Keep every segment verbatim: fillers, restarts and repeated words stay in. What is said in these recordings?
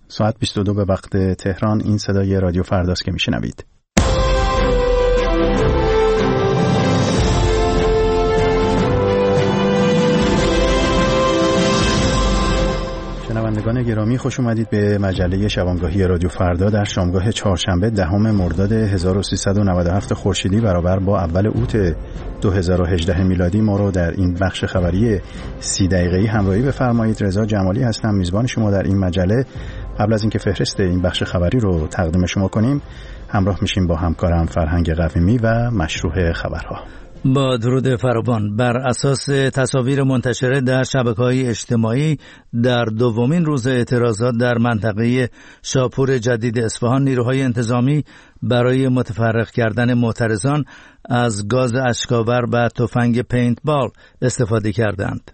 ساعت بیست و دو به وقت تهران. این صدای رادیو فرداست که میشنوید. شنوندگان گرامی، خوش اومدید به مجله شبانگاهی رادیو فردا در شامگاه چهارشنبه دهم مرداد هزار و سیصد و نود و هفت خورشیدی برابر با اول اوت دو هزار و هجده میلادی. ما رو در این بخش خبری سی دقیقه‌ای همراهی بفرمایید. رضا جمالی هستم، میزبان شما در این مجله. قبل از اینکه فهرست این بخش خبری رو تقدیم شما کنیم، همراه میشیم با همکارم فرهنگ قویمی و مشروع خبرها. با درود فراوان. بر اساس تصاویر منتشره در شبکه‌های اجتماعی، در دومین روز اعتراضات در منطقه شاپور جدید اصفهان، نیروهای انتظامی برای متفرق کردن معترضان از گاز اشک‌آور و تفنگ پینتبال استفاده کردند.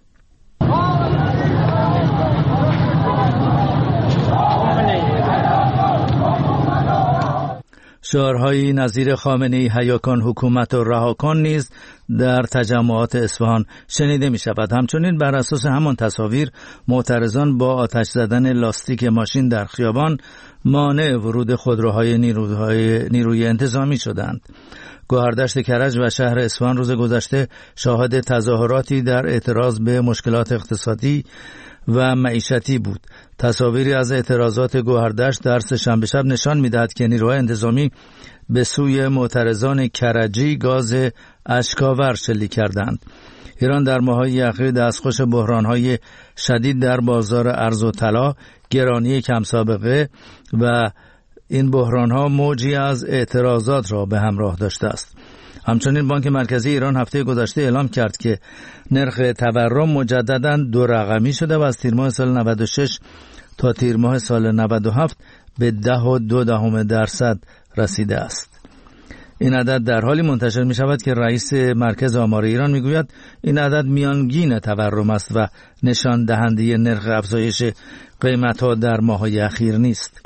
شعارهایی نظیر خامنه‌ای حیا کن حکومت و رها کن نیز در تجمعات اصفهان شنیده می شود. همچنین بر اساس همان تصاویر، معترضان با آتش زدن لاستیک ماشین در خیابان مانع ورود خودروهای نیروهای نیروی انتظامی شدند. گوهردشت کرج و شهر اصفهان روز گذشته شاهد تظاهراتی در اعتراض به مشکلات اقتصادی و معیشتی بود. تصاویری از اعتراضات گوهردشت در سه‌شنبه شب نشان می‌دهد که نیروهای انتظامی به سوی معترضان کرجی گاز اشک‌آور شلیک کردند. ایران در ماه‌های اخیر دستخوش بحران‌های شدید در بازار ارز و طلا، گرانی کم سابقه و این بحران‌ها موجی از اعتراضات را به همراه داشته است. همچنین بانک مرکزی ایران هفته گذشته اعلام کرد که نرخ تورم مجدداً دو رقمی شده و از تیر ماه سال نود و شش تا تیر ماه سال نود و هفت به ده و دو دهم درصد رسیده است. این عدد در حالی منتشر می شود که رئیس مرکز آمار ایران می گوید این عدد میانگین تورم است و نشان دهنده نرخ افزایش قیمت‌ها در ماه‌های اخیر نیست.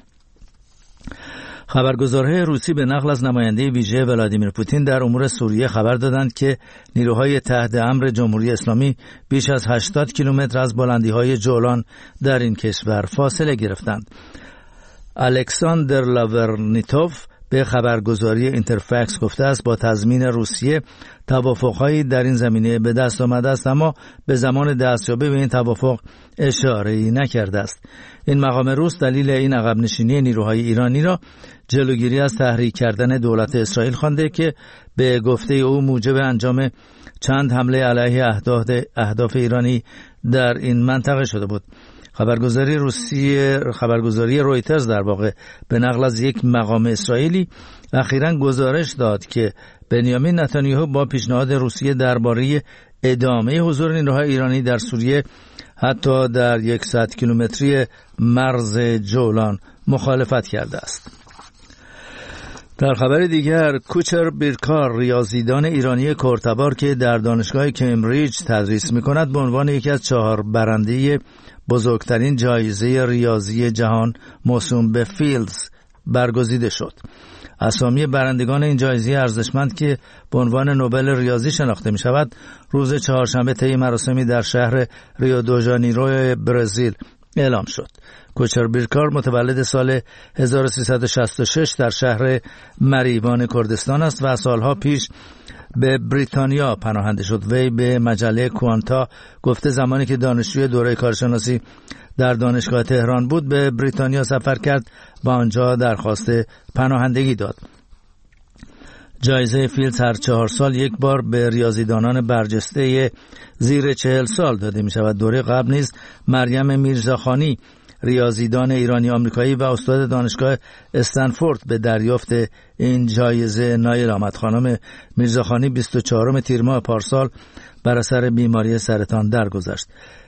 خبرگزارهای روسی به نقل از نماینده ویژه ولادیمیر پوتین در امور سوریه خبر دادند که نیروهای تحت امر جمهوری اسلامی بیش از هشتاد کیلومتر از بلندی‌های جولان در این کشور فاصله گرفتند. الکساندر لاورنیتوف به خبرگزاری اینترفکس گفته است با تضمین روسیه توافق‌هایی در این زمینه به دست آمده است، اما به زمان دستیابی به این توافق اشاره‌ای نکرده است. این مقام روس دلیل این عقب نشینی نیروهای ایرانی را جلوگیری از تحریک کردن دولت اسرائیل خوانده که به گفته او موجب انجام چند حمله علیه اهداف اهداف ایرانی در این منطقه شده بود. خبرگزاری روسی خبرگزاری رویترز در واقع به نقل از یک مقام اسرائیلی اخیراً گزارش داد که بنیامین نتانیاهو با پیشنهاد روسیه درباره ادامه حضور نیروهای ایرانی در سوریه حتی در صد کیلومتری مرز جولان مخالفت کرده است. در خبر دیگر، کوچر بیرکار، ریاضیدان ایرانی کرتبار که در دانشگاه کمبریج تدریس می‌کند، به عنوان یکی از چهار برنده بزرگترین جایزه ریاضی جهان موسوم به فیلدز برگزیده شد. اسامی برندگان این جایزه ارزشمند که به عنوان نوبل ریاضی شناخته می شود، روز چهارشنبه طی مراسمی در شهر ریو دو ژانیرو برزیل اعلام شد. کوچر بیرکار متولد سال هزار و سیصد و شصت و شش در شهر مریوان کردستان است و سالها پیش به بریتانیا پناهنده شد. وی به مجله کوانتا گفته زمانی که دانشجوی دوره کارشناسی در دانشگاه تهران بود به بریتانیا سفر کرد و آنجا درخواست پناهندگی داد. جایزه فیلدز هر چهار سال یک بار به ریاضیدانان برجسته زیر چهل سال داده می شود. دوره قبل نیز مریم میرزاخانی، ریاضیدان ایرانی آمریکایی و استاد دانشگاه استنفورد، به دریافت این جایزه نایل آمد. خانم میرزاخانی بیست و چهارم تیر ماه پارسال بر اثر بیماری سرطان درگذشت.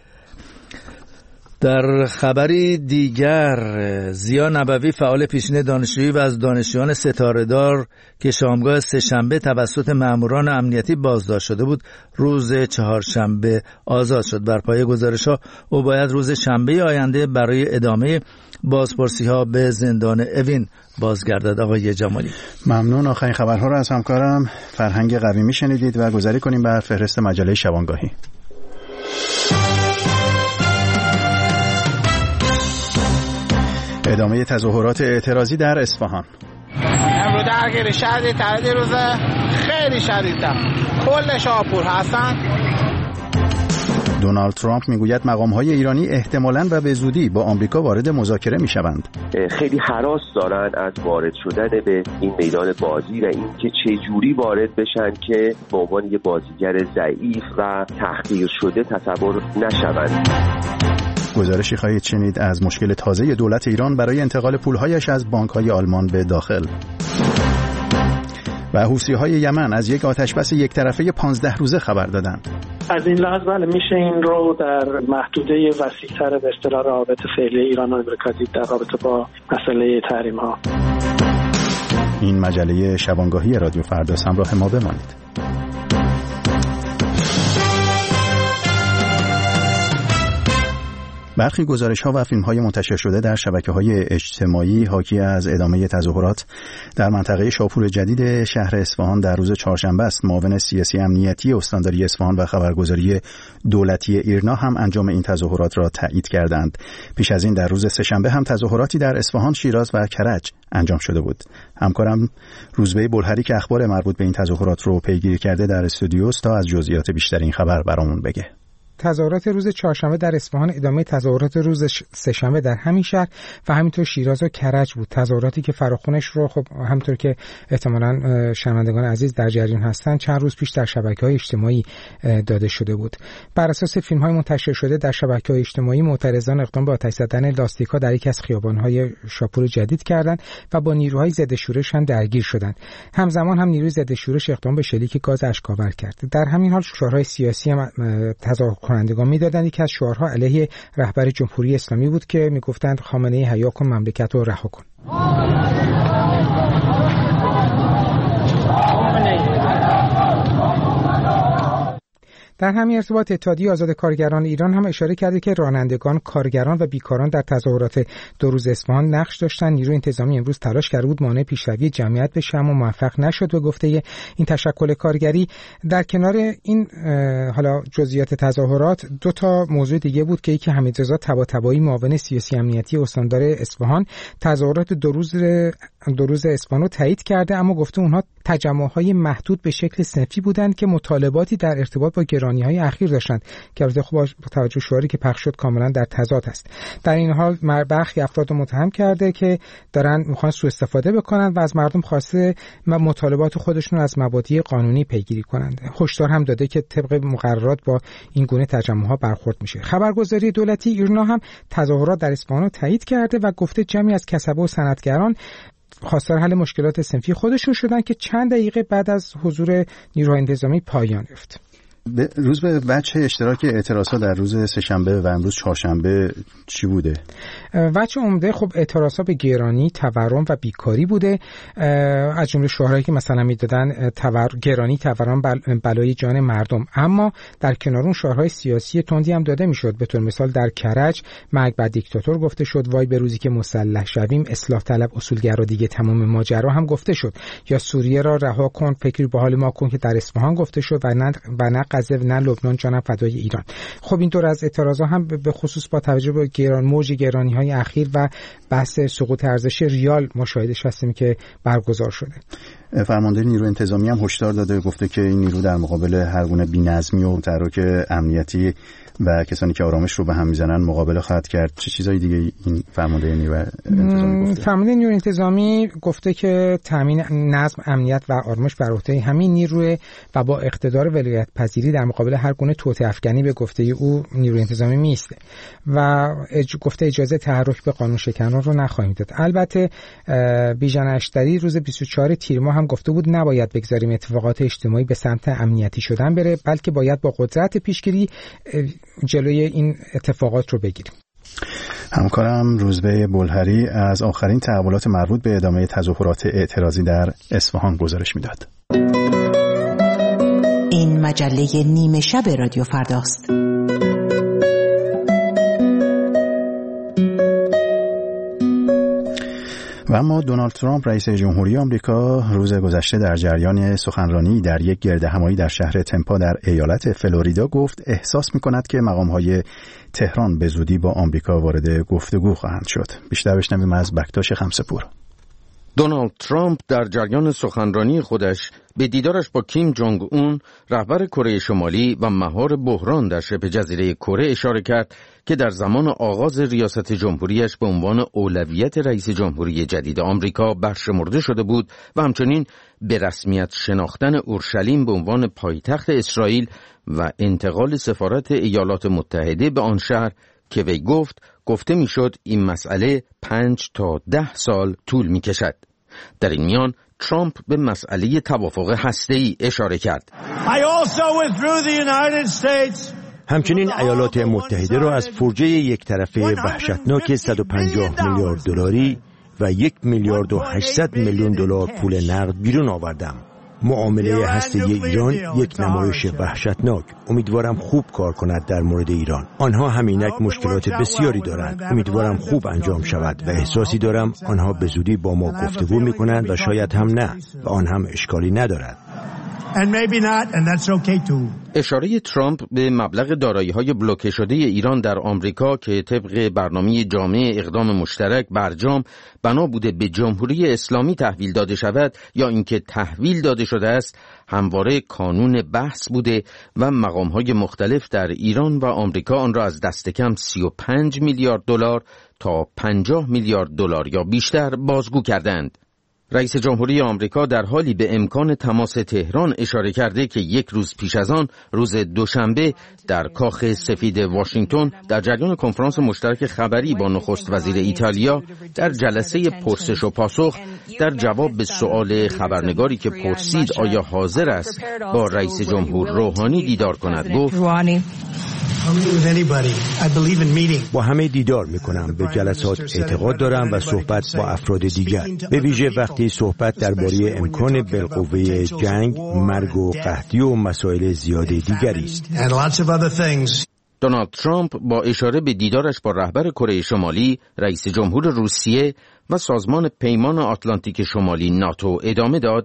در خبری دیگر، ضیا نبوی، فعال پیشین دانشجویی و از دانشجویان ستاره‌دار که شامگاه سه‌شنبه توسط ماموران امنیتی بازداشت شده بود، روز چهارشنبه آزاد شد. بر پایه گزارش‌ها او باید روز شنبه آینده برای ادامه بازپرسی‌ها به زندان اوین بازگردد. آقای جمالی ممنون. آخرین خبرها را از همکارم فرهنگ قویمی شنیدید و گذاری کنیم بر فهرست مجله شبانگاهی. ادامه تظاهرات اعتراضی در اصفهان. امروز درگیر شدید تردی روزه خیلی شدیده، کل شاپور هستن. دونالد ترامپ میگوید مقام‌های ایرانی احتمالاً و به زودی با آمریکا وارد مذاکره میشوند. خیلی هراس دارن از وارد شدن به این میدان بازی و اینکه چه جوری وارد بشن که به عنوان یه بازیگر ضعیف و تحقیر شده تصور نشوند. گزارشی خواهید شنید از مشکل تازه دولت ایران برای انتقال پولهایش از بانک‌های آلمان به داخل. و حوثی‌های یمن از یک آتشبس یک طرفه پانزده روزه خبر دادند. از این لحاظ بله میشه این رو در محدوده وسیع‌تر به اصطلاح روابط فعلی ایران و آمریکا دید در رابطه با مسئله تحریم‌ها. این مجله شبانگاهی رادیو فردا، همراه ما بمانید. برخی گزارش‌ها و فیلم‌های منتشر شده در شبکه‌های اجتماعی حاکی از ادامه تظاهرات در منطقه شاپور جدید شهر اصفهان در روز چهارشنبه است. معاون سیاسی امنیتی استانداری اصفهان و خبرگزاری دولتی ایرنا هم انجام این تظاهرات را تایید کردند. پیش از این در روز سه‌شنبه هم تظاهراتی در اصفهان، شیراز و کرج انجام شده بود. همکارم روزبه بلهری که اخبار مربوط به این تظاهرات رو پیگیری کرده در استودیو است تا از جزئیات بیشتر این خبر برامون بگه. تظاهرات روز چهارشنبه در اصفهان ادامه تظاهرات روز سه‌شنبه در همین شهر و همینطور شیراز و کرج بود. تظاهراتی که فراخوانش رو خب همونطور که احتمالاً شنوندگان عزیز در جریان هستند چند روز پیش در شبکه‌های اجتماعی داده شده بود. بر اساس فیلم‌های منتشر شده در شبکه‌های اجتماعی معترضان اقدام به آتش زدن لاستیک‌ها در یک از خیابان‌های شاپور جدید کردند و با نیروهای ضد شورش هم درگیر شدند. همزمان هم نیروی ضد شورش اقدام به شلیک گاز اشک‌آور کرد. در همین حال شعارهای سیاسی هم تظاهر کنندگان می‌دادند. یکی از شعارها علیه رهبر جمهوری اسلامی بود که می‌گفتند خامنه‌ای حیا کن، مملکت رو رها کن. در همین ارتباط اتحادیه آزاد کارگران ایران هم اشاره کرده که رانندگان، کارگران و بیکاران در تظاهرات دو روز اصفهان نقش داشتند. نیروی انتظامی امروز تلاش کرده بود مانع پیشروی جمعیت بشه اما موفق نشد. به گفته این تشکل کارگری در کنار این حالا جزئیات تظاهرات دو تا موضوع دیگه بود که یکی حمیدرضا طباطبایی معاون سیاسی امنیتی استاندار اصفهان تظاهرات دو روز دو روز اصفهان رو تایید کرده اما گفته اونها تجمع‌های محدود به شکل صنفی بودند که مطالباتی در ارتباط با گرانی‌های اخیر داشتند که البته خب با توجه شعاری که پخش شد کاملا در تضاد است. در این حال برخی افراد رو متهم کرده که دارن میخوان سوء استفاده بکنن و از مردم خواسته مطالبات خودشون از مبادی قانونی پیگیری کنند. هشدار هم داده که طبق مقررات با این گونه تجمع‌ها برخورد میشه. خبرگزاری دولتی ایرنا هم تظاهرات در اصفهان رو تایید کرده و گفته جمعی از کسبه و صنعتگران خواستار حل مشکلات صنفی خودشون شدن که چند دقیقه بعد از حضور نیروهای انتظامی پایان یافت. روز به وجه اشتراک اعتراضات در روز سه‌شنبه و امروز چهارشنبه چی بوده؟ وجه عمده خب اعتراضات به گرانی، تورم و بیکاری بوده. از جمله شعارهایی که مثلا میدادن تور... گرانی، تورم بل... بلای جان مردم. اما در کنار اون شعارهای سیاسی تندی هم داده میشد. به طور مثال در کرج مرگ بر دیکتاتور گفته شد، وای به روزی که مسلح شویم، اصلاح طلب اصولگرا دیگه تمام ماجرا هم گفته شد، یا سوریه را رها کن، فکری به حال ما کن که در اصفهان گفته شد و نه و نه غزه نه لبنان جانم فدای ایران. خب این دور از اعتراضا هم به خصوص با توجه به گران موج گرانی‌های اخیر و بحث سقوط ارزش ریال مشاهدهش هستیم که برگزار شده. فرمانده نیروی انتظامی هم هشدار داده، گفته که این نیرو در مقابل هر گونه بی‌نظمی و تحرک امنیتی و کسانی که آرامش رو به هم میزنن مقابله خواهد کرد. چه چیزای دیگه این فرمانده نیروی انتظامی گفته؟ فرمانده نیروی انتظامی گفته که تامین نظم، امنیت و آرامش بر عهده همین نیروی و با اقتدار ولایت پذیری در مقابل هر گونه توطئه افکنی به گفته او نیروی انتظامی میسته و اج... گفته اجازه تحرک به قانون شکنان رو نخواهیم داد. البته بیژن اشتری روز بیست و چهارم تیر ماه هم گفته بود نباید بگذاریم اتفاقات اجتماعی به سمت امنیتی شدن بره، بلکه باید با قدرت پیشگیری جلوی این اتفاقات رو بگیریم. همکارم روزبه بلهری از آخرین تحولات مربوط به ادامه تظاهرات اعتراضی در اصفهان گزارش میداد. این مجله نیمه شب رادیو فرداست. و اما دونالد ترامپ رئیس جمهوری آمریکا روز گذشته در جریان سخنرانی در یک گردهمایی در شهر تمپا در ایالت فلوریدا گفت احساس می‌کند که مقام‌های تهران به زودی با آمریکا وارد گفتگو خواهند شد. بیشتر بشنویم از بکتاش خمسه‌پور. دونالد ترامپ در جریان سخنرانی خودش به دیدارش با کیم جونگ اون رهبر کره شمالی و مهار بحران در شبه جزیره کره اشاره کرد که در زمان آغاز ریاست جمهوریش به عنوان اولویت رئیس جمهوری جدید آمریکا برشمرده شده بود و همچنین به رسمیت شناختن اورشلیم به عنوان پایتخت اسرائیل و انتقال سفارت ایالات متحده به آن شهر که وی گفت گفته میشد این مسئله پنج تا ده سال طول می کشد. در این میان ترامپ به مسئله توافق هسته‌ای اشاره کرد. همچنین ایالات متحده را از فرجه یک طرفه وحشتناک صد و پنجاه میلیارد دلاری و یک میلیارد و هشتصد میلیون دلار پول نقد بیرون آوردم. معامله هسته‌ای ایران یک نمایش وحشتناک. امیدوارم خوب کار کند در مورد ایران. آنها همینک مشکلات بسیاری دارند. امیدوارم خوب انجام شود و احساسی دارم آنها به زودی با ما گفتگو می‌کنند و شاید هم نه و آن هم اشکالی ندارد. اشاره ترامپ به مبلغ دارایی‌های بلوکه شده ایران در آمریکا که طبق برنامه جامع اقدام مشترک برجام بنا بوده به جمهوری اسلامی تحویل داده شود یا اینکه تحویل داده شده است همواره کانون بحث بوده و مقام‌های مختلف در ایران و آمریکا آن را از دست کم سی و پنج میلیارد دلار تا پنجاه میلیارد دلار یا بیشتر بازگو کردند. رئیس جمهوری آمریکا در حالی به امکان تماس تهران اشاره کرده که یک روز پیش از آن روز دوشنبه در کاخ سفید واشنگتن در جریان کنفرانس مشترک خبری با نخست وزیر ایتالیا در جلسه پرسش و پاسخ در جواب به سؤال خبرنگاری که پرسید آیا حاضر است با رئیس جمهور روحانی دیدار کند گفت با همه دیدار میکنم. به جلسات اعتقاد دارم و صحبت با افراد دیگر، به ویژه وقتی صحبت درباره امکان بالقوه جنگ، مرگ و قحطی و مسائل زیاد دیگری است. دونالد ترامپ با اشاره به دیدارش با رهبر کره شمالی، رئیس جمهور روسیه و سازمان پیمان آتلانتیک شمالی ناتو ادامه داد.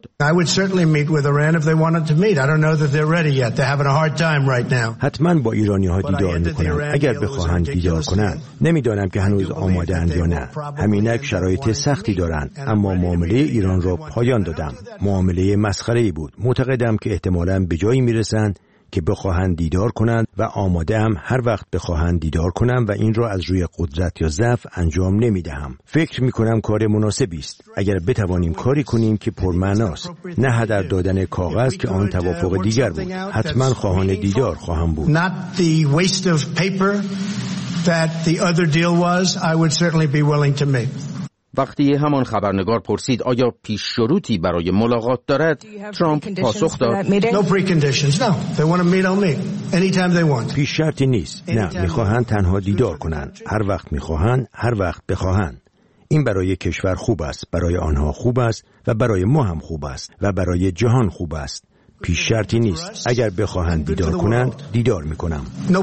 حتما با ایرانی ها دیدار میکنم اگر بخواهند دیدار کنند. نمیدانم که هنوز آماده اند یا نه. همینک شرایط سختی دارند، اما معامله ایران را پایان دادم. معامله مسخره‌ای بود. معتقدم که احتمالاً به جایی میرسند که بخواهند دیدار کنند و آماده هم هر وقت بخواهند دیدار کنم و این را از روی قدرت یا ضعف انجام نمیدهم. فکر میکنم کار مناسبی است. اگر بتوانیم کاری کنیم که پرمعناست، نه هدر دادن کاغذ که آن توافق دیگر بود. حتما خواهان دیدار خواهم بود. وقتی همان خبرنگار پرسید آیا پیش شروطی برای ملاقات دارد، ترامپ پاسخ داد پیش شرطی نیست. نه، میخواهند تنها دیدار کنند. هر وقت میخواهند، هر وقت بخواهند. این برای کشور خوب است، برای آنها خوب است و برای ما هم خوب است و برای جهان خوب است. پیش شرطی نیست. اگر بخواهند دیدار کنند، دیدار میکنم.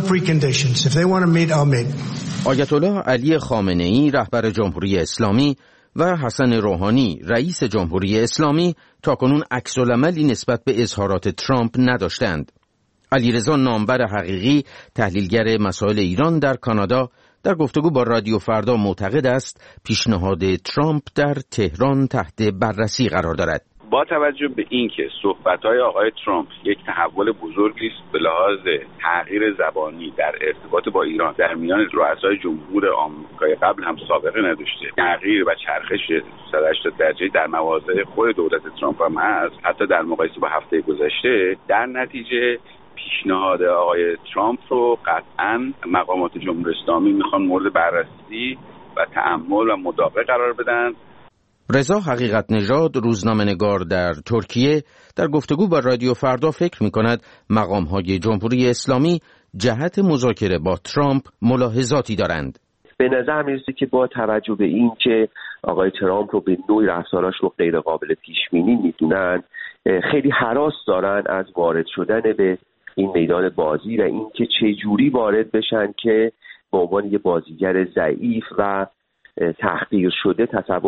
آیت الله علی خامنه‌ای رهبر جمهوری اسلامی و حسن روحانی رئیس جمهوری اسلامی تاکنون عکس‌العملی نسبت به اظهارات ترامپ نداشتند. علیرضا نامور حقیقی تحلیلگر مسائل ایران در کانادا در گفتگو با رادیو فردا معتقد است پیشنهاد ترامپ در تهران تحت بررسی قرار دارد. با توجه به اینکه صحبت‌های آقای ترامپ یک تحول بزرگی است به لحاظ تغییر زبانی در ارتباط با ایران در میان رؤسای جمهور آمریکای قبل هم سابقه نداشته، تغییر و چرخش صد و هشتاد درجه‌ای در مواضع خود دولت ترامپ هم هست، حتی در مقایسه با هفته گذشته. در نتیجه پیشنهاد آقای ترامپ رو قطعاً مقامات جمهوری اسلامی میخوان مورد بررسی و تأمل و مداقه قرار بدن. رضا حقیقت نژاد روزنامه‌نگار در ترکیه در گفتگو با رادیو فردا فکر می‌کند مقام‌های جمهوری اسلامی جهت مذاکره با ترامپ ملاحظاتی دارند. به نظر می‌رسه که با توجه به این که آقای ترامپ رو به نوعی رفتاراش رو غیر قابل پیش‌بینی می‌دونن، خیلی هراس دارن از وارد شدن به این میدان بازی و اینکه چه جوری وارد بشن که به عنوان یه بازیگر ضعیف و تحقیر شده تصور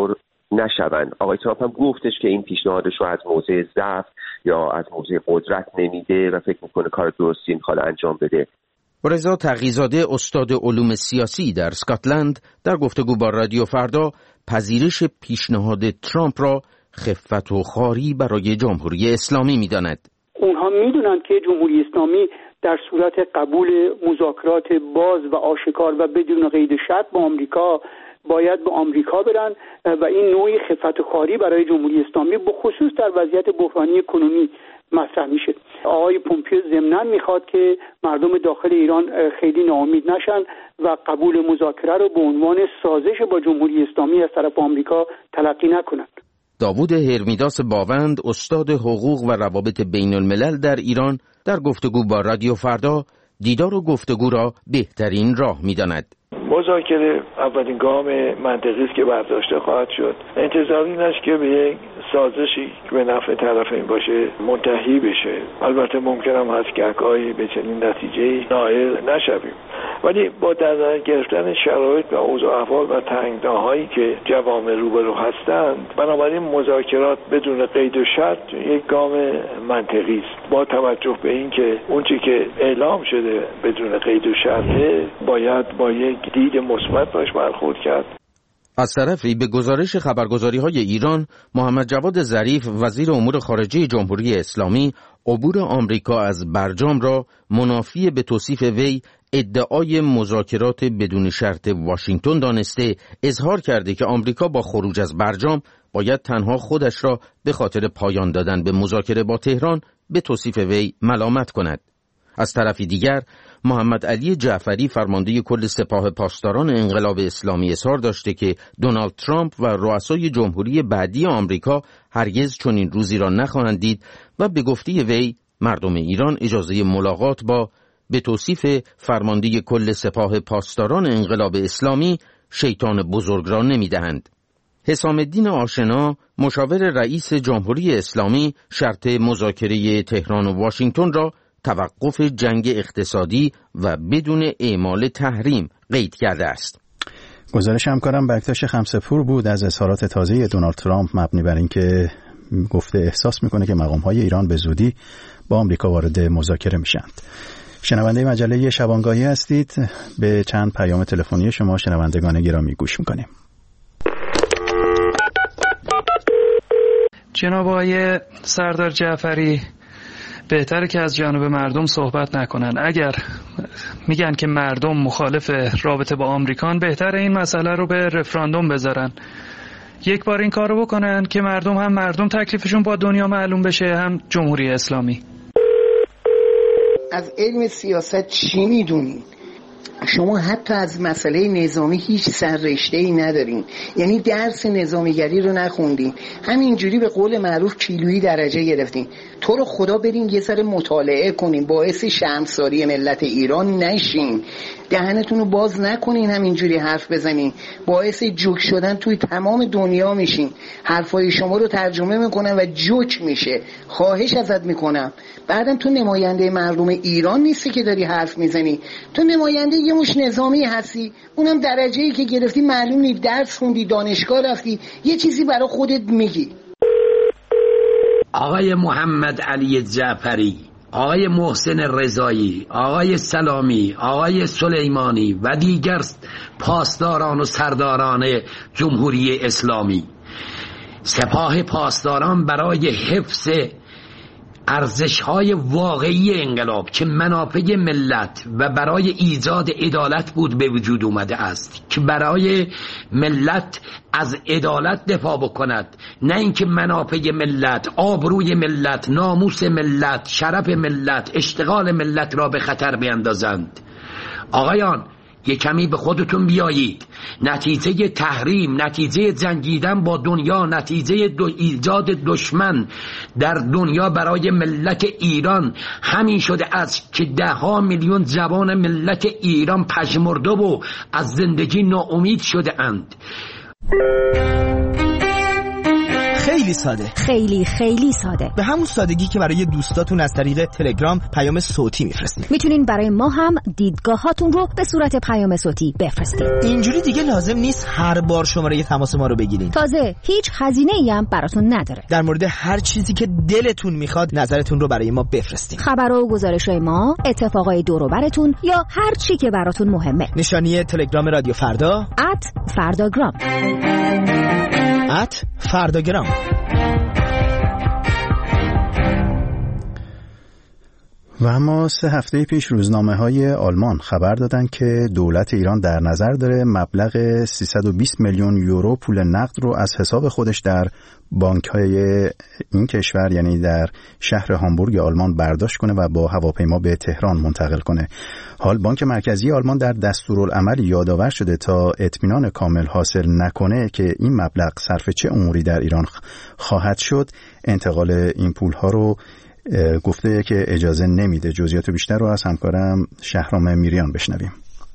نشوند. آقای ترامپ هم گفتش که این پیشنهادش رو از موضع ضعف یا از موضع قدرت نمیده و فکر میکنه کار درستی میخواد انجام بده. رضا تقی‌زاده استاد علوم سیاسی در اسکاتلند در گفتگو با رادیو فردا پذیرش پیشنهاد ترامپ را خفت و خواری برای جمهوری اسلامی می‌داند. اونها می‌دونند که جمهوری اسلامی در صورت قبول مذاکرات باز و آشکار و بدون قید و شرط با آمریکا باید به آمریکا برن و این نوعی خفت و خواری برای جمهوری اسلامی به خصوص در وضعیت بحرانی کنونی مطرح میشه. آقای پومپیو ضمناً میخواد که مردم داخل ایران خیلی ناامید نشن و قبول مذاکره رو به عنوان سازش با جمهوری اسلامی از طرف آمریکا تلقی نکنند. داوود هرمیداس باوند استاد حقوق و روابط بین الملل در ایران در گفتگو با رادیو فردا دیدار و گفتگو را بهترین راه می‌داند. مذاکره اولین گام منطقی است که برداشته خواهد شد. انتظار این است که به یک سازشی که به نفع طرفین باشه منتهی بشه. البته ممکن هم هست که گاهی به چنین نتیجه‌ای نائل نشویم، ولی با در نظر گرفتن شرایط و اوضاع احوال و تنگناهایی که جوامع روبرو هستند، بنابراین مذاکرات بدون قید و شرط یک گام منطقی است، با توجه به اینکه اونچه که اعلام شده بدون قید و شرط باید با یک دید مثبت باش برخورد کرد. از طرفی به گزارش خبرگزاری‌های ایران، محمد جواد ظریف وزیر امور خارجه جمهوری اسلامی عبور آمریکا از برجام را منافی به توصیف وی ادعای مذاکرات بدون شرط واشنگتن دانسته، اظهار کرده که آمریکا با خروج از برجام باید تنها خودش را به خاطر پایان دادن به مذاکره با تهران به توصیف وی ملامت کند. از طرفی دیگر محمد علی جعفری فرمانده کل سپاه پاسداران انقلاب اسلامی اظهار داشته که دونالد ترامپ و رؤسای جمهوری بعدی آمریکا هرگز چنین روزی را نخواهند دید و به گفته وی مردم ایران اجازه ملاقات با به توصیف فرمانده کل سپاه پاسداران انقلاب اسلامی شیطان بزرگ را نمیدهند. حسام الدین آشنا مشاور رئیس جمهوری اسلامی شرط مذاکره تهران و واشنگتن را توقف جنگ اقتصادی و بدون اعمال تحریم قید کرده است. گزارش همکارم بکتاش خمسه‌پور بود از اظهارات تازه دونالد ترامپ مبنی بر اینکه گفته احساس میکنه که مقام‌های ایران به زودی با آمریکا وارد مذاکره میشند. شنونده مجله شبانگاهی هستید. به چند پیام تلفنی شما شنوندگان گرامی گوش میکنیم. جناب آقای سردار جعفری، بهتره که از جانب مردم صحبت نکنن. اگر میگن که مردم مخالف رابطه با آمریکان، بهتره این مسئله رو به رفراندوم بذارن. یک بار این کارو بکنن که مردم هم مردم تکلیفشون با دنیا معلوم بشه، هم جمهوری اسلامی. از علم سیاست چی میدونین؟ شما حتی از مسئله نظامی هیچ سررشته‌ای ندارین، یعنی درس نظامیگری رو نخوندین، همینجوری به قول معروف کیلویی درجه گرفتین. تو رو خدا برین یه سر مطالعه کنین، باعث شرمساری ملت ایران نشین، دهنتون رو باز نکنین، همینجوری حرف بزنین، باعث جوک شدن توی تمام دنیا میشین. حرفای شما رو ترجمه میکنن و جوک میشه. خواهش ازت میکنم، بعدم تو نماینده مردم ایران نیستی که داری حرف میزنی، تو نماینده یه مش نظامی هستی، اونم درجه‌ای که گرفتی معلوم نیست، درس خوندی، دانشگاه رفتی، یه چیزی برای خودت میگی. آقای محمد علی جعفری، آقای محسن رضایی، آقای سلامی، آقای سلیمانی و دیگر پاسداران و سرداران جمهوری اسلامی، سپاه پاسداران برای حفظ ارزش‌های واقعی انقلاب که منافع ملت و برای ایجاد عدالت بود به وجود اومده است، که برای ملت از عدالت دفاع بکند، نه اینکه منافع ملت، آبروی ملت، ناموس ملت، شرف ملت، اشتغال ملت را به خطر بیندازند. آقایان، یک کمی به خودتون بیایید. نتیجه تحریم، نتیجه جنگیدن با دنیا، نتیجه دو ایجاد دشمن در دنیا برای ملت ایران همین شده است که ده ها میلیون جوان ملت ایران پژمرده و از زندگی ناامید شده اند. خیلی ساده، خیلی خیلی ساده، به همون سادگی که برای دوستاتون از طریق تلگرام پیام صوتی میفرستید. میتونین برای ما هم دیدگاهاتون رو به صورت پیام صوتی بفرستید. اینجوری دیگه لازم نیست هر بار شماره تماس ما رو بگیرین. تازه هیچ هزینه‌ای هم براتون نداره. در مورد هر چیزی که دلتون میخواد نظرتون رو برای ما بفرستید. خبر و گزارش‌های ما، اتفاقای دور و براتون یا هر چی که براتون مهمه. نشانی تلگرام رادیو فردا ات فرداگرام ات فرداگرام. و اما سه هفته پیش روزنامه های آلمان خبر دادن که دولت ایران در نظر داره مبلغ سیصد و بیست میلیون یورو پول نقد رو از حساب خودش در بانک های این کشور یعنی در شهر هامبورگ آلمان برداشت کنه و با هواپیما به تهران منتقل کنه. حال بانک مرکزی آلمان در دستورالعمل یادآور شده تا اطمینان کامل حاصل نکنه که این مبلغ صرف چه اموری در ایران خواهد شد، انتقال این پول ها رو گفته که اجازه نمیده. جزئیات بیشتر رو از همکارم شهرام میریان بشنویم.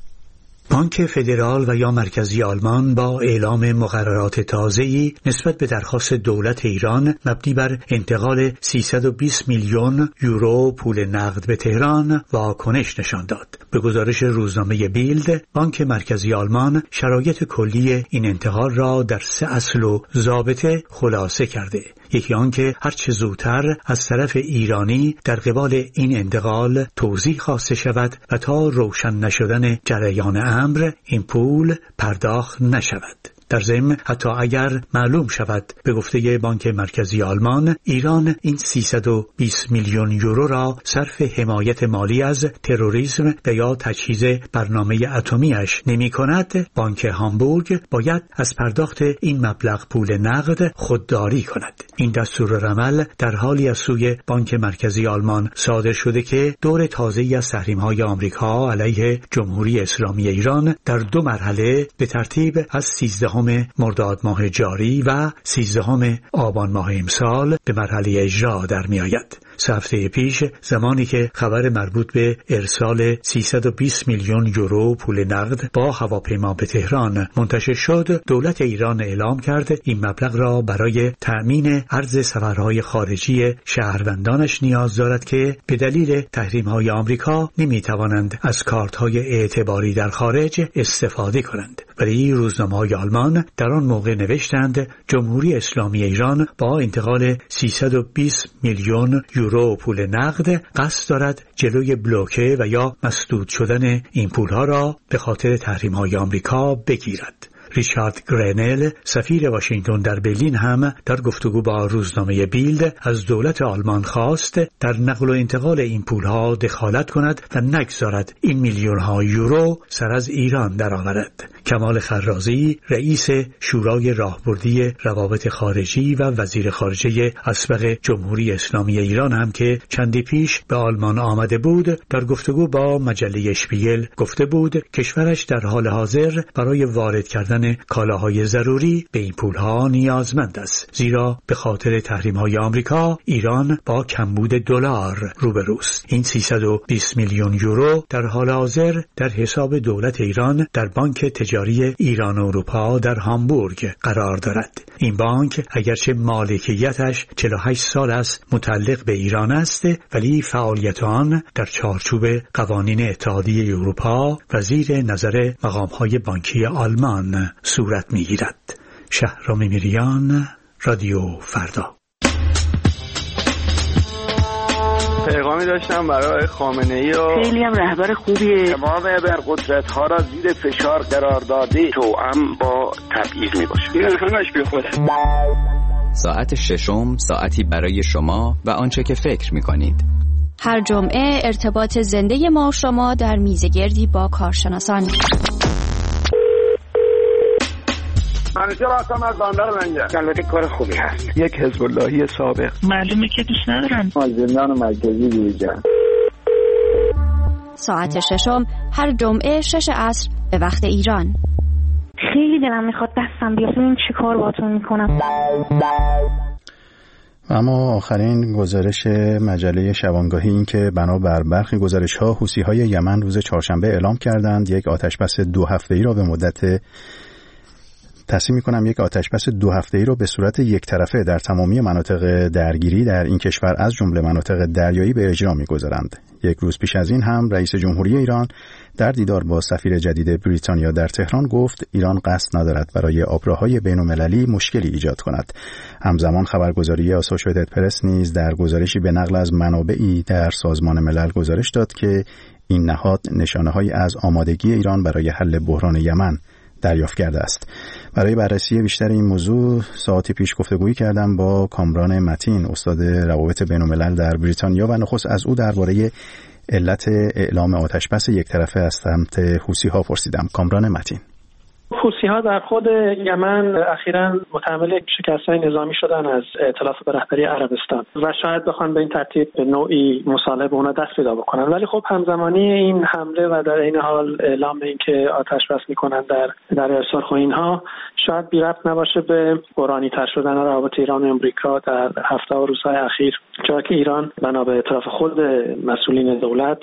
بانک فدرال و یا مرکزی آلمان با اعلام مقررات تازه‌ای نسبت به درخواست دولت ایران مبنی بر انتقال سیصد و بیست میلیون یورو پول نقد به تهران واکنش نشان داد. به گزارش روزنامه بیلد، بانک مرکزی آلمان شرایط کلی این انتقال را در سه اصل و ضابطه خلاصه کرده. یکی آن که هر چه زودتر از طرف ایرانی در قبال این انتقال توضیح خواسته شود و تا روشن نشدن جریان امر این پول پرداخت نشود. در ضمن حتی اگر معلوم شود به گفته بانک مرکزی آلمان ایران این سیصد و بیست میلیون یورو را صرف حمایت مالی از تروریسم و یا تجهیز برنامه اتمیش نمی کند، بانک هامبورگ باید از پرداخت این مبلغ پول نقد خودداری کند. این دستورالعمل در حالی از سوی بانک مرکزی آلمان صادر شده که دور تازه‌ای از تحریم‌های آمریکا علیه جمهوری اسلامی ایران در دو مرحله به ترتیب از سیزدهم مرداد ماه جاری و سیزدهم آبان ماه امسال به مرحله اجرا در می آید. سه هفته پیش زمانی که خبر مربوط به ارسال سیصد و بیست میلیون یورو پول نقد با هواپیما به تهران منتشر شد، دولت ایران اعلام کرد این مبلغ را برای تأمین ارز سفرهای خارجی شهروندانش نیاز دارد که به دلیل تحریم‌های آمریکا نمی‌توانند از کارت‌های اعتباری در خارج استفاده کنند. ولی روزنامه‌های آلمان در آن موقع نوشتند جمهوری اسلامی ایران با انتقال سیصد و بیست میلیون یورو پول نقد قصد دارد جلوی بلوکه و یا مسدود شدن این پولها را به خاطر تحریم‌های آمریکا بگیرد. ریچارد گرینل سفیر واشنگتن در برلین هم در گفتگو با روزنامه بیلد از دولت آلمان خواست در نقل و انتقال این پولها دخالت کند و نگذارد این میلیون‌ها یورو سر از ایران درآورد. کمال خرازی رئیس شورای راهبردی روابط خارجی و وزیر خارجه اسبق جمهوری اسلامی ایران هم که چندی پیش به آلمان آمده بود در گفتگو با مجله اشپیگل گفته بود کشورش در حال حاضر برای وارد کردن کالاهای ضروری به این پولها نیازمند است، زیرا به خاطر تحریم‌های آمریکا ایران با کمبود دلار روبروست. این سیصد و بیست میلیون یورو در حال حاضر در حساب دولت ایران در بانک تجاری ایران و اروپا در هامبورگ قرار دارد. این بانک اگرچه مالکیتش چهل و هشت سال است متعلق به ایران است، ولی فعالیت آن در چارچوب قوانین اتحادیه اروپا و زیر نظر مقام‌های بانکی آلمان صورت می‌گیرد. شهرام میریان، رادیو فردا. پیغامی داشتم برای خامنه‌ای و خیلی هم رهبر خوبیه. تمام ابرقدرت‌ها را زیر فشار قرار داده توأم با تبعیض میباشه. این همش بی خوده. ساعت ششم ساعتی برای شما و آنچه که فکر می‌کنید. هر جمعه ارتباط زنده ما و شما در میزگردی با کارشناسان. منیجر هستم از بندر منجر. البته کار خوبی هست. یک حزب اللهی سابق. معلومه که دوست ندارن. از زندان مرکزی بیرون. ساعت ششم هر جمعه شش عصر به وقت ایران. خیلی دلم میخواد دستم بیاد ببینم چی کار باهاتون میکنم. اما آخرین گزارش مجله شبانگاهی این که بنابر برخی گزارش‌ها حوثی‌های یمن روز چهارشنبه اعلام کردند یک آتشبس دو هفته‌ای را به مدت تصمیم می‌کنم یک آتشبس دو هفته‌ای رو به صورت یک طرفه در تمامی مناطق درگیری در این کشور از جمله مناطق دریایی به اجرا می‌گذارند. یک روز پیش از این هم رئیس جمهوری ایران در دیدار با سفیر جدید بریتانیا در تهران گفت ایران قصد ندارد برای آبراهای بین‌المللی مشکلی ایجاد کند. همزمان خبرگزاری آسوشییتد پرس نیز در گزارشی به نقل از منابعی در سازمان ملل گزارش داد که این نهاد نشانه‌هایی از آمادگی ایران برای حل بحران یمن دریافت کرده است. برای بررسی بیشتر این موضوع ساعتی پیش گفتگویی کردم با کامران متین، استاد روابط بین‌الملل در بریتانیا و نخست از او درباره علت اعلام آتشبس یک طرفه از سمت حوثی‌ها پرسیدم. کامران متین: حوثی‌ها در خود یمن اخیراً متحمل شکست‌های نظامی شدن از ائتلاف به رهبری عربستان و شاید بخوان به این ترتیب به نوعی مصالحه به اونا دست پیدا بکنن، ولی خب همزمانی این حمله و در این حال اعلام اینکه آتش بس میکنن در دریای سرخ و اینها شاید بی ربط نباشه به بحرانی تر شدن روابط ایران و امریکا در هفته و روزهای اخیر، چرا که ایران بنا به اعتراف خود مسئولین دولت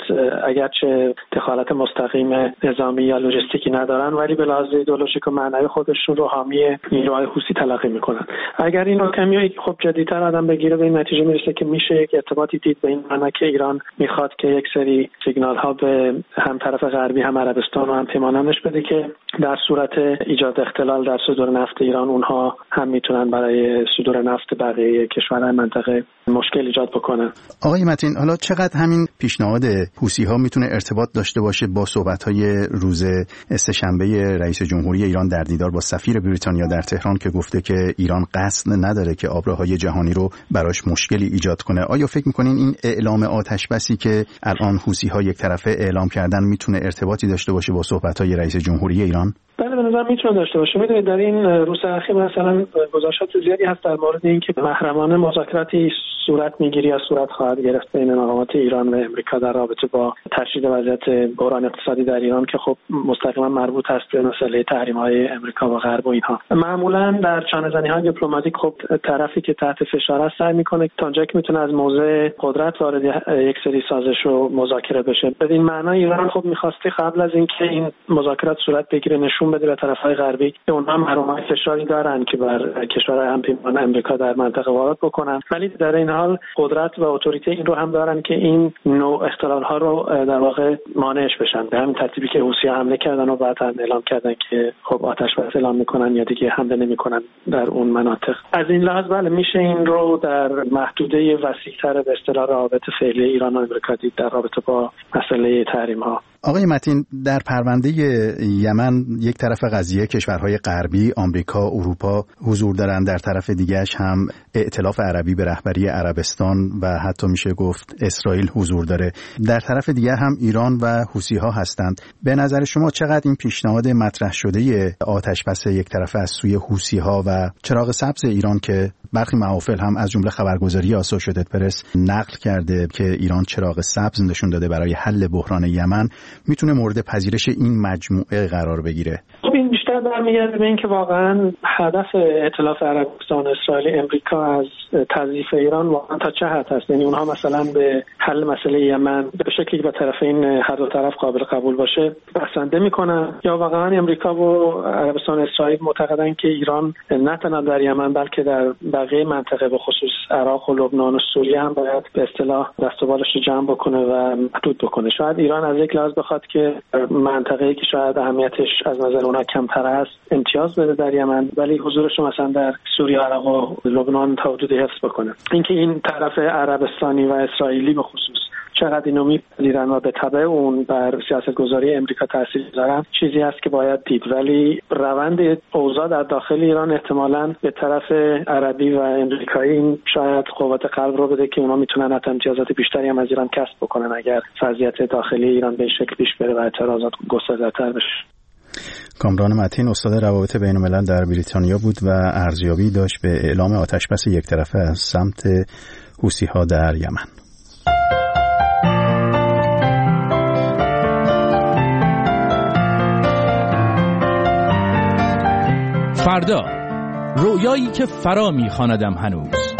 اگرچه دخالت مستقیم نظامی یا لوجستیکی ندارن ولی به لحاظ ایدئولوژیک و معنوی خودشون رو حامی نیروهای حوثی تلقی میکنن. اگر این کمی خب جدی‌تر آدم بگیره به این نتیجه میرسه که میشه یک ارتباطی دید به این معنی که ایران میخواد که یک سری سیگنال ها به هم طرف غربی هم عربستان و هم پیمانانش بده که در صورت ایجاد اختلال در صدور نفت ایران اونها هم میتونن برای صدور نفت بقیه کشورهای منطقه مشکل ایجاد بکنن. آقای متین، حالا چقدر همین پیشنهاد حوثی‌ها میتونه ارتباط داشته باشه با صحبت‌های روز سه‌شنبه رئیس جمهوری ایران در دیدار با سفیر بریتانیا در تهران که گفته که ایران قصد نداره که آبراهای جهانی رو براش مشکلی ایجاد کنه؟ آیا فکر می‌کنین این اعلام آتشبسی که الان حوثی‌ها یک طرفه اعلام کردن میتونه ارتباطی داشته باشه با صحبت‌های رئیس جمهوری ایران؟ بله، به نظر میتونه داشته باشه. میدونید در این روز اخیر مثلا گزارشات زیادی هست در مورد اینکه محرمانه مذاکراتی صورت میگیری یا صورت خواهد گرفت بین مقامات ایران و امریکا در رابطه با تشدید وضعیت بحران اقتصادی در ایران که خب مستقیما مربوط هست به مسئله تحریم‌های امریکا و غرب و اینها. معمولا در چانه‌زنی‌های دیپلماتیک خب طرفی که تحت فشار است سعی میکنه تا اونجایی که میتونه از موضع قدرت وارد یک سری سازش و مذاکره بشه. بدین معنا ایران خب می‌خواسته قبل از اینکه این مذاکرات صورت بگیره نشون بده به طرف‌های غربی که اونها محرمانه فشاری دارن که بر کشورهای همپیمان امریکا در منطقه وارد بکنن، ولی در این حال قدرت و اتوریته این رو هم دارن که این نوع اختلال‌ها رو در واقع مانعش بشن. به همین ترتیبی که حوثی‌ها حمله کردن و بعد هم اعلام کردن که خب آتش بس اعلام میکنن یا دیگه حمله نمیکنن در اون مناطق. از این لحاظ بله میشه این رو در محدوده وسیع‌تر به اصطلاح روابط فعلی ایران و امریکا دید در رابطه با مسئله تحریم‌ها. آقای متین، در پرونده یمن یک طرف قضیه کشورهای غربی، آمریکا، اروپا حضور دارند، در طرف دیگه‌اش هم ائتلاف عربی به رهبری عربستان و حتی میشه گفت اسرائیل حضور داره. در طرف دیگر هم ایران و حوثی‌ها هستند. به نظر شما چقدر این پیشنهاد مطرح شده آتشبس یک طرفه از سوی حوثی‌ها و چراغ سبز ایران که برخی محافل هم از جمله خبرگزاری آسوشییتد پرس نقل کرده که ایران چراغ سبز نشون داده برای حل بحران یمن، میتونه مورد پذیرش این مجموعه قرار بگیره؟ خب این بیشتر برمیگرده به این که واقعا هدف ائتلاف عربستان اسرائیل امریکا از تضعیف ایران واقعا تا چه حد هست. یعنی اونها مثلا به حل مسئله یمن به شکلی که به طرفین هر دو طرف قابل قبول باشه بسنده میکنن، یا واقعا امریکا و عربستان اسرائیل معتقدن که ایران نه تنها در یمن بلکه در بقیه منطقه به خصوص عراق و لبنان و سوریه هم باید به اصطلاح دست و بالش رو جمع بکنه و محدود بکنه. شاید ایران از یک لحاظ بخواد که منطقه‌ای که شاید اهمیتش از نظر اونها کمتر است امتیاز بده در یمن، ولی حضورش رو مثلا در سوریه، عراق و لبنان تا حدودی حفظ بکنه. اینکه این طرف عربستانی و اسرائیلی به خصوص چقدر اینو میپذیرن و به تبع اون بر سیاستگذاری امریکا تاثیر دارن چیزی هست که باید دید، ولی روند اوضاع در داخل ایران احتمالاً به طرف عربی و امریکایی این شاید قوت قلب رو بده که اونا میتونن حتی امتیازات بیشتری هم از ایران کسب بکنن اگر وضعیت داخلی ایران به این شکل پیش بره و اعتراضات گسترده‌تر بشه. کامران متین، استاد روابط بین‌الملل در بریتانیا بود و ارزیابی داشت به اعلام آتشبس یک طرفه از سمت حوثی‌ها در یمن. فردا، رویایی که فرا می‌خواندم هنوز.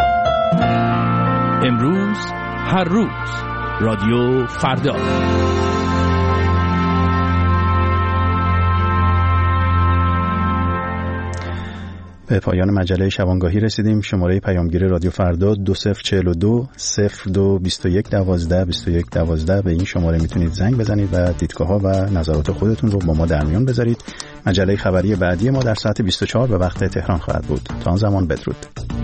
امروز، هر روز، رادیو فردا. به پایان مجله شبانگاهی رسیدیم. شماره پیامگیر رادیو فردا دو صفر چهل و دو صفر دو بیست و یک دوازده بیست و یک دوازده. به این شماره میتونید زنگ بزنید و دیدگاه ها و نظرات خودتون رو با ما در میان بذارید. مجله خبری بعدی ما در ساعت بیست و چهار به وقت تهران خواهد بود. تا آن زمان بدرود.